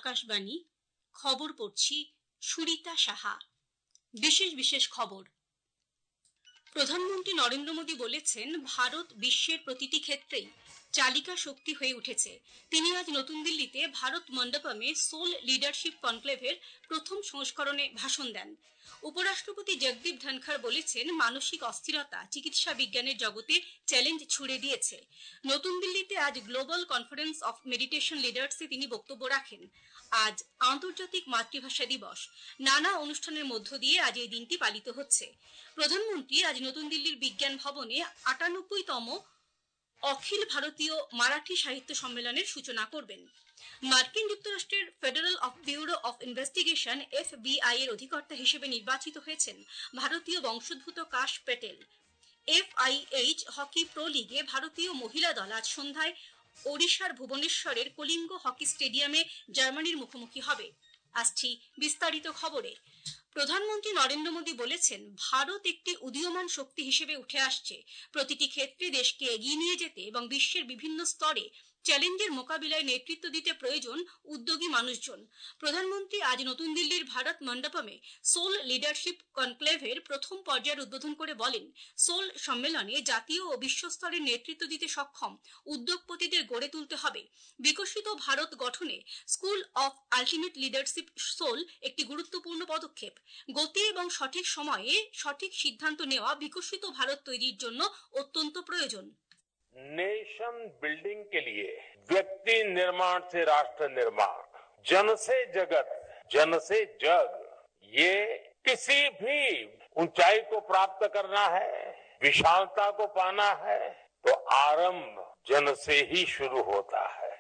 আকাশবাণী খবর পড়ছি সুরিতা সাহা। বিশেষ খবর। প্রধানমন্ত্রী নরেন্দ্র মোদী বলেছেন, ভারত বিশ্বের প্রতিটি ক্ষেত্রেই চালিকা শক্তি হয়ে উঠেছে। তিনি আজ নতুন দিল্লিতে ভারত মণ্ডপমে সোল লিডারশিপ কনক্লেভের প্রথম সংস্করণে ভাষণ দেন। উপরাষ্ট্রপতি জগদীপ ধনখড় বলেছেন, মানসিক অস্থিরতা চিকিৎসা বিজ্ঞানের জগতে চ্যালেঞ্জ ছুড়ে দিয়েছে। নতুন দিল্লিতে আজ গ্লোবাল কনফারেন্স অফ মেডিটেশন লিডার্সে তিনি বক্তব্য রাখেন। আজ আন্তর্জাতিক মাতৃভাষা দিবস। নানা অনুষ্ঠানের মধ্য দিয়ে আজ এই দিনটি পালিত হচ্ছে। প্রধানমন্ত্রী আজ নতুন দিল্লির বিজ্ঞান ভবনে ৯৮তম অখিল ভারতীয় মারাঠি সাহিত্য সম্মেলনের সূচনা করবেন। মার্কিন যুক্তরাষ্ট্রের federal bureau of investigation FBI এর অধিকর্তা হিসেবে নির্বাচিত হয়েছেন ভারতীয় বংশোদ্ভূত কাশ প্যাটেল। FIH হকি প্রো লিগে ভারতীয় মহিলা দল আজ সন্ধ্যায় ওড়িশার ভুবনেশ্বরের কলিঙ্গ হকি স্টেডিয়ামে জার্মানির মুখোমুখি হবে। আসছি বিস্তারিত খবরে। প্রধানমন্ত্রী নরেন্দ্র মোদী বলেছেন, ভারত একটি উদীয়মান শক্তি হিসেবে উঠে আসছে। প্রতিটি ক্ষেত্রে দেশকে এগিয়ে নিয়ে যেতে এবং বিশ্বের বিভিন্ন স্তরে চ্যালেঞ্জের মোকাবিলায় নেতৃত্ব দিতে প্রয়োজন উদ্যোগী মানুষজন। প্রধানমন্ত্রী আজ নতুন দিল্লির ভারত মণ্ডপমে সোল লিডারশিপ কনক্লেভের প্রথম পর্যায়ের উদ্বোধন করে বলেন, সোল সম্মেলনে জাতীয় ও বিশ্বস্তরের নেতৃত্ব দিতে সক্ষম উদ্যোগপতিদের গড়ে তুলতে হবে। বিকশিত ভারত গঠনে school of ultimate leadership SOUL একটি গুরুত্বপূর্ণ পদক্ষেপ। গতি এবং সঠিক সময়ে সঠিক সিদ্ধান্ত নেওয়া বিকশিত ভারত তৈরির জন্য অত্যন্ত প্রয়োজন। नेशन बिल्डिंग के लिए व्यक्ति निर्माण से राष्ट्र निर्माण, जन से जगत, जन से जग, ये किसी भी ऊंचाई को प्राप्त करना है, विशालता को पाना है, तो आरंभ जन से ही शुरू होता है।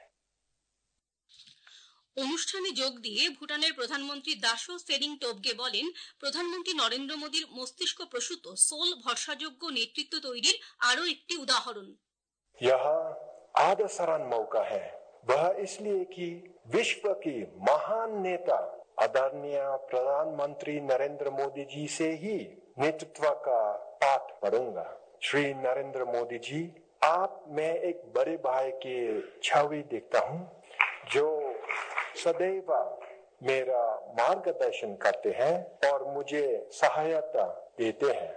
অনুষ্ঠানে যোগ দিয়ে ভুটানের প্রধানমন্ত্রী দাশো সেরিং টোবগে বলেন, প্রধানমন্ত্রী নরেন্দ্র মোদীর মস্তিষ্ক প্রসূত সোল ভরসাযোগ্য নেতৃত্ব তৈরির আরও একটি উদাহরণ। यह आदर्शरण मौका है, वह इसलिए कि विश्व की महान नेता आदरणीय प्रधानमंत्री नरेंद्र मोदी जी से ही नेतृत्व का पाठ पढ़ूंगा। श्री नरेंद्र मोदी जी, आप में एक बड़े भाई की छवि देखता हूँ, जो सदैव मेरा मार्गदर्शन करते हैं और मुझे सहायता देते हैं।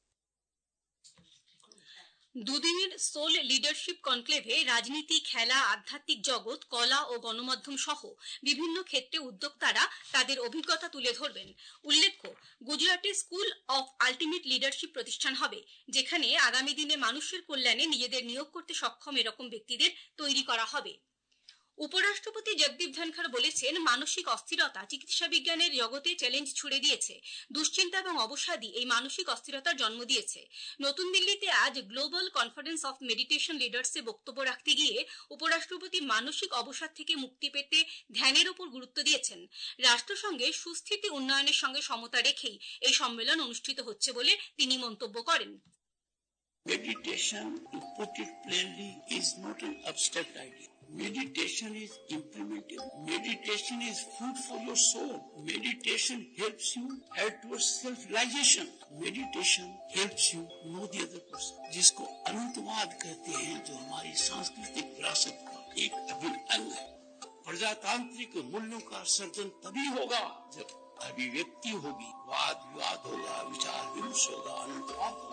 দুদিনের সোল লিডারশিপ কনক্লেভে রাজনীতি, খেলা, আধ্যাত্মিক জগৎ, কলা ও গণমাধ্যম সহ বিভিন্ন ক্ষেত্রে উদ্যোক্তারা তাদের অভিজ্ঞতা তুলে ধরবেন। উল্লেখ্য, গুজরাটে স্কুল অফ আলটিমেট লিডারশিপ প্রতিষ্ঠান হবে, যেখানে আগামী দিনে মানুষের কল্যাণে নিজেদের নিয়োগ করতে সক্ষম এরকম ব্যক্তিদের তৈরি করা হবে। উপরাষ্ট্রপতি জগদীপ ধনখড় বলেছেন, মানসিক অস্থিরতা চিকিৎসা বিজ্ঞানের জগতে চ্যালেঞ্জ ছুড়ে দিয়েছে। দুশ্চিন্তা এবং অবসাদই এই মানসিক অস্থিরতার জন্ম দিয়েছে। নতুন দিল্লিতে আজ গ্লোবাল কনফারেন্স অফ মেডিটেশন লিডার্সে বক্তব্য রাখতে গিয়ে উপরাষ্ট্রপতি মানসিক অবসাদ থেকে মুক্তি পেতে ধ্যানের উপর গুরুত্ব দিয়েছেন। রাষ্ট্রসংঘে সুস্থিতি উন্নয়নের সঙ্গে সমতা রেখেই এই সম্মেলন অনুষ্ঠিত হচ্ছে বলে তিনি মন্তব্য করেন। Meditation, to put it plainly, is not an abstract idea. Meditation is implemented. Meditation is food for your soul. Meditation helps you head towards self-realization. Meditation helps you know the other person. जिसको अनंतवाद कहते हैं, जो हमारी सांस्कृतिक विरासत का एक अभिन्न अंग है। प्रजातांत्रिक मूल्यों का सर्जन तभी होगा जब अभिव्यक्ति होगी, वाद विवाद होगा, विचार विमर्श होगा, अनंतवाद होगा।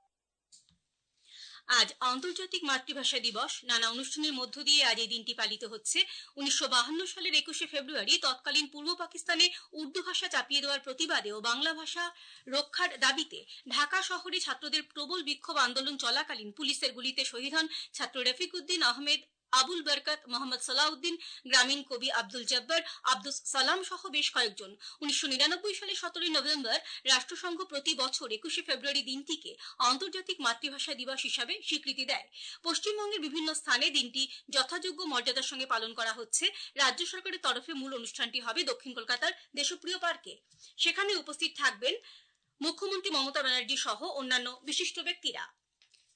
আজ আন্তর্জাতিক মাতৃভাষা দিবস। নানা অনুষ্ঠানের মধ্য দিয়ে আজ এই দিনটি পালিত হচ্ছে। 1952 সালের 21শে ফেব্রুয়ারি তৎকালীন পূর্ব পাকিস্তানে উর্দু ভাষা চাপিয়ে দেওয়ার প্রতিবাদে ও বাংলা ভাষা রক্ষার দাবিতে ঢাকা শহরে ছাত্রদের প্রবল বিক্ষোভ আন্দোলন চলাকালীন পুলিশের গুলিতে শহীদ হন ছাত্র রফিক উদ্দিন আহমেদ, আবুল বরকত, মোহাম্মদ সালাউদ্দিন, গ্রামীণ কবি আব্দুল জব্বার, আব্দুস সালাম সহ বেশ কয়েকজন। 1999 সালে 17 নভেম্বর রাষ্ট্রসংঘ প্রতি বছর 21শে ফেব্রুয়ারি দিনটিকে আন্তর্জাতিক মাতৃভাষা দিবস হিসাবে স্বীকৃতি দেয়। পশ্চিমবঙ্গের বিভিন্ন স্থানে দিনটি যথাযোগ্য মর্যাদার সঙ্গে পালন করা হচ্ছে। রাজ্য সরকারের তরফে মূল অনুষ্ঠানটি হবে দক্ষিণ কলকাতার দেশপ্রিয় পার্কে। সেখানে উপস্থিত থাকবেন মুখ্যমন্ত্রী মমতা ব্যানার্জি সহ অন্যান্য বিশিষ্ট ব্যক্তিরা।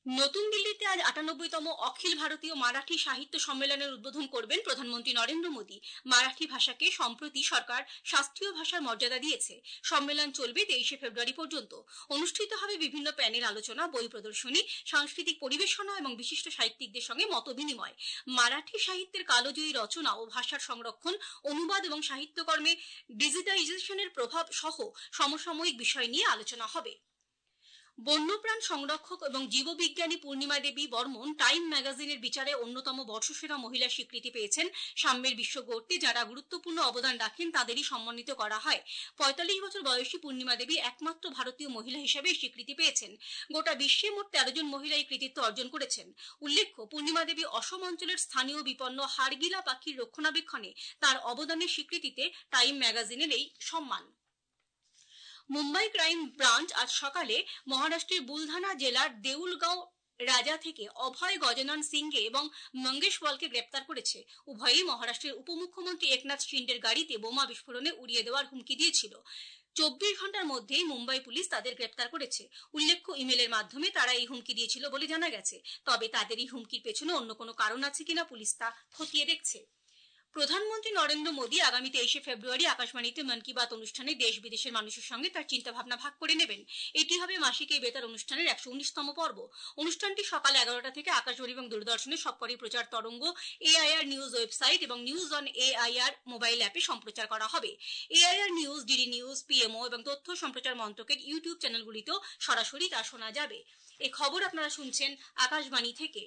নতুন দিল্লিতে আজ ৯৮তম অখিল ভারতীয় মারাঠি সাহিত্য সম্মেলনের উদ্বোধন করবেন প্রধানমন্ত্রী নরেন্দ্র মোদী। মারাঠি ভাষাকে সম্প্রতি সরকার শাস্ত্রীয় ভাষার মর্যাদা দিয়েছে। সম্মেলন চলবে ২৩শে ফেব্রুয়ারি পর্যন্ত। অনুষ্ঠিত হবে বিভিন্ন প্যানেল আলোচনা, বই প্রদর্শনী, সাংস্কৃতিক পরিবেশনা এবং বিশিষ্ট সাহিত্যিকদের সঙ্গে মত বিনিময়। মারাঠি সাহিত্যের কালজয়ী রচনা ও ভাষার সংরক্ষণ, অনুবাদ এবং সাহিত্যকর্মে ডিজিটাইজেশনের প্রভাব সহ সমসাময়িক বিষয় নিয়ে আলোচনা হবে। বন্যপ্রাণ সংরক্ষক এবং জীববিজ্ঞানী পূর্ণিমা দেবী বর্মন টাইম ম্যাগাজিনের বিচারে অন্যতম বর্ষসেরা মহিলা স্বীকৃতি পেয়েছেন। সাম্যের বিশ্ব গড়তে যারা গুরুত্বপূর্ণ অবদান রাখেন তাদেরই সম্মানিত করা হয়। ৪৫ বছর বয়সী পূর্ণিমা দেবী একমাত্র ভারতীয় মহিলা হিসেবে স্বীকৃতি পেয়েছেন। গোটা বিশ্বে মোট ১৩ জন মহিলা এই কৃতিত্ব অর্জন করেছেন। উল্লেখ্য, পূর্ণিমা দেবী অসম অঞ্চলের স্থানীয় বিপন্ন হাড়গিলা পাখির রক্ষণাবেক্ষণে তার অবদানের স্বীকৃতিতে টাইম ম্যাগাজিনের এই সম্মান। মুম্বাই ক্রাইম ব্রাঞ্চ আজ সকালে মহারাষ্ট্রের বুলধানা জেলার দেউলগাঁও রাজা থেকে অভয় গজানন সিংকে এবং মঙ্গেশ ওয়ালকে গ্রেপ্তার করেছে। উভয়ই মহারাষ্ট্রের উপমুখ্যমন্ত্রী একনাথ শিন্ডের গাড়িতে বোমা বিস্ফোরণে উড়িয়ে দেওয়ার হুমকি দিয়েছিল। ২৪ ঘন্টার মধ্যেই মুম্বাই পুলিশ তাদের গ্রেপ্তার করেছে। উল্লেখ্য, ইমেলের মাধ্যমে তারা এই হুমকি দিয়েছিল বলে জানা গেছে। তবে তাদের এই হুমকির পেছনে অন্য কোনো কারণ আছে কিনা পুলিশ তা খতিয়ে দেখছে। প্রধানমন্ত্রী নরেন্দ্র মোদী আগামী ২৩শে ফেব্রুয়ারি আকাশবাণীতে মন কি বাত অনুষ্ঠানে দেশ বিদেশের মানুষের সঙ্গে তার চিন্তাভাবনা ভাগ করে নেবেন। এটি হবে মাসিক এই বেতার অনুষ্ঠানের ১১৯তম পর্ব। অনুষ্ঠানটি সকাল ১১টা থেকে আকাশবাণী এবং দূরদর্শনের সবকটি প্রচার তরঙ্গ, এআইআর নিউজ ওয়েবসাইট এবং নিউজ অন এআইআর মোবাইল অ্যাপে সম্প্রচার করা হবে। AIR news, DD news, PMO এবং তথ্য সম্প্রচার মন্ত্রকের ইউটিউব চ্যানেলগুলিতেও সরাসরি তা শোনা যাবে। এই খবর আপনারা শুনছেন আকাশবাণী থেকে।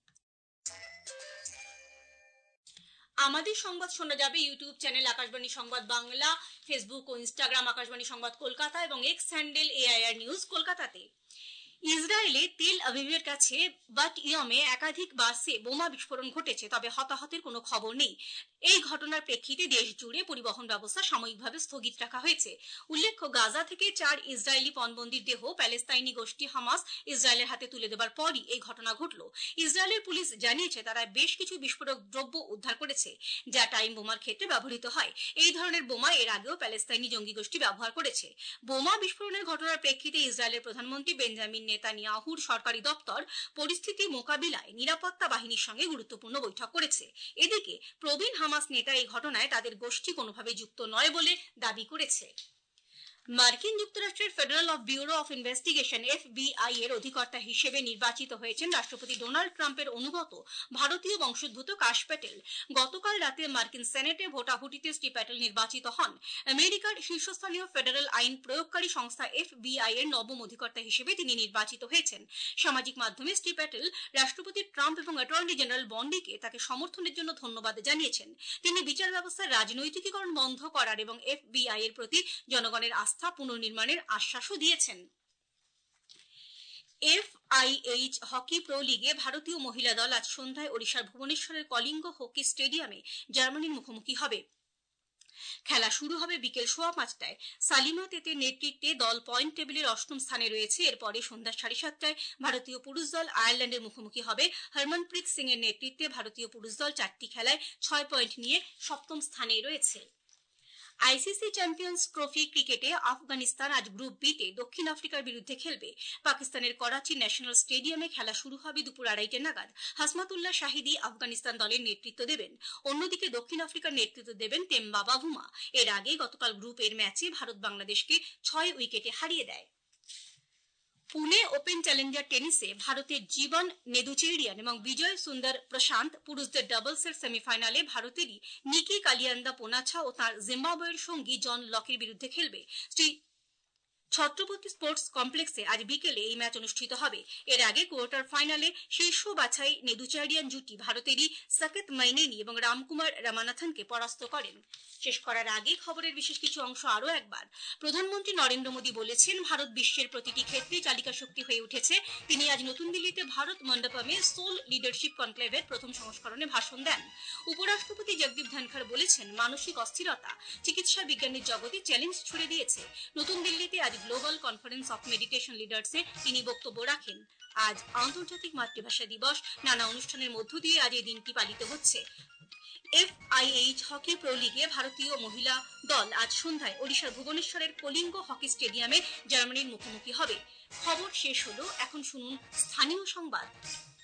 আমাদের সংবাদ শোনা যাবে ইউটিউব চ্যানেল আকাশবাণী সংবাদ বাংলা, ফেসবুক ও ইনস্টাগ্রাম আকাশবাণী সংবাদ কলকাতা এবং এক্স হ্যান্ডেল এআইআর নিউজ কলকাতাতে। ইসরায়েলে তেল আভিভের কাছে বাট ইয়মে একাধিক বাসে বোমা বিস্ফোরণ ঘটেছে, তবে হতাহতের কোনো খবর নেই। এই ঘটনার প্রেক্ষিতে দেশ জুড়ে পরিবহন ব্যবস্থা সাময়িকভাবে স্থগিত রাখা হয়েছে। উল্লেখ্য, গাজা থেকে ৪ ইসরায়েলি পণবন্দির দেহ প্যালেস্তাইনি গোষ্ঠী হামাস ইসরায়েলের হাতে তুলে দেবার পরই এই ঘটনা ঘটল। ইসরায়েলের পুলিশ জানিয়েছে তারা বেশ কিছু বিস্ফোরক দ্রব্য উদ্ধার করেছে, যা টাইম বোমার ক্ষেত্রে ব্যবহৃত হয়। এই ধরনের বোমা এর আগেও প্যালেস্তাইনি জঙ্গি গোষ্ঠী ব্যবহার করেছে। বোমা বিস্ফোরণের ঘটনার প্রেক্ষিতে ইসরায়েলের প্রধানমন্ত্রী বেঞ্জামিন নেতানিয়াহুর সরকারি দপ্তর পরিস্থিতি মোকাবিলায় নিরাপত্তা বাহিনীর সঙ্গে গুরুত্বপূর্ণ বৈঠক করেছে। এদিকে প্রবীণ হামাস নেতা এই ঘটনায় তাদের গোষ্ঠী কোনোভাবে যুক্ত নয় বলে দাবি করেছে। মার্কিন যুক্তরাষ্ট্রের federal bureau of investigation FBI এর অধিকর্তা হিসেবে নির্বাচিত হয়েছেন রাষ্ট্রপতি ডোনাল্ড ট্রাম্পের অনুগত ভারতীয় বংশোদ্ভূত কাশ প্যাটেল। গতকাল রাতে মার্কিন সেনেটে ভোটাভুটিতে শ্রী প্যাটেল নির্বাচিত হন। আমেরিকার শীর্ষস্থানীয় ফেডারেল আইন প্রয়োগকারী সংস্থা FBI এর নবম অধিকর্তা হিসেবে তিনি নির্বাচিত হয়েছেন। সামাজিক মাধ্যমে শ্রী প্যাটেল রাষ্ট্রপতি ট্রাম্প এবং অ্যাটর্নি জেনারেল বন্ডিকে তাকে সমর্থনের জন্য ধন্যবাদ জানিয়েছেন। তিনি বিচার ব্যবস্থার রাজনৈতিকীকরণ বন্ধ করার এবং FBI এর প্রতি জনগণের আস্থা পুনর্নির্মাণের আশ্বাসও দিয়েছেন। FIH হকি প্রো লিগে ভারতীয় মহিলা দল আজ সন্ধ্যায় ওড়িশার ভুবনেশ্বরের কলিঙ্গ হকি স্টেডিয়ামে জার্মানির মুখোমুখি হবে। খেলা শুরু হবে বিকেল ৫:১৫টায়। সালিমা তেতের নেতৃত্বে দল পয়েন্ট টেবিলের ৮ম স্থানে রয়েছে। এরপরে সন্ধ্যা ৭:৩০টায় ভারতীয় পুরুষ দল আয়ারল্যান্ডের মুখোমুখি হবে। হরমনপ্রীত সিং এর নেতৃত্বে ভারতীয় পুরুষ দল ৪টি খেলায় ৬ পয়েন্ট নিয়ে ৭ম স্থানে রয়েছে। আইসিসি চ্যাম্পিয়ন্স ট্রফি ক্রিকেটে আফগানিস্তান আজ গ্রুপ বিতে দক্ষিণ আফ্রিকার বিরুদ্ধে খেলবে। পাকিস্তানের করাচি ন্যাশনাল স্টেডিয়ামে খেলা শুরু হবে দুপুর ২:৩০ নাগাদ। হাসমাতুল্লাহ শাহিদি আফগানিস্তান দলের নেতৃত্ব দেবেন। অন্যদিকে দক্ষিণ আফ্রিকার নেতৃত্ব দেবেন তেম্বা বাভুমা। এর আগে গতকাল গ্রুপ এর ম্যাচে ভারত বাংলাদেশকে ৬ উইকেটে হারিয়ে দেয়। পুনে ওপেন চ্যালেঞ্জার টেনিসে ভারতের জীবন নেদুচেরিয়ান এবং বিজয় সুন্দর প্রশান্ত পুরুষদের ডাবলসের সেমিফাইনালে ভারতেরই নিকি কালিয়ান্দা পোনাছা ও তাঁর জিম্বাবুয়ের সঙ্গী জন লকের বিরুদ্ধে খেলবে। শ্রী ছত্রপতি স্পোর্টস কমপ্লেক্সে আজ বিকেলে এই ম্যাচ অনুষ্ঠিত হবে। এর আগে কোয়ার্টার ফাইনালে শীর্ষ বাছাই নেদুচারিয়ান জুটি ভারতেরই সাকেত মাইনেনি এবং রামকুমার রামানাথনকে পরাস্ত করেন। শেষ করার আগে খবরের বিশেষ কিছু অংশ আরও একবার। প্রধানমন্ত্রী নরেন্দ্র মোদী বলেছেন, ভারত বিশ্বের প্রতিটি ক্ষেত্রে চালিকা শক্তি হয়ে উঠেছে। তিনি আজ নতুন দিল্লিতে ভারত মণ্ডপমে সোল লিডারশিপ কনক্লেভের প্রথম সংস্করণে ভাষণ দেন। উপরাষ্ট্রপতি জগদীপ ধনখড় বলেছেন, মানসিক অস্থিরতা চিকিৎসা বিজ্ঞানের জগতে চ্যালেঞ্জ ছুড়ে দিয়েছে। নতুন দিল্লিতে আজ গ্লোবাল কনফারেন্স অফ মেডিটেশন লিডার্সে তিনি বক্তব্য রাখেন। আজ আন্তর্জাতিক মাতৃভাষা দিবস। নানা অনুষ্ঠানের মধ্য দিয়ে আজ এই দিনটি পালিত হচ্ছে। FIH হকি প্রো লিগে ভারতীয় মহিলা দল আজ সন্ধ্যায় ওড়িশার ভুবনেশ্বরের কলিঙ্গ হকি স্টেডিয়ামে জার্মানির মুখোমুখি হবে। খবর শেষ হলো, এখন শুনুন স্থানীয় সংবাদ।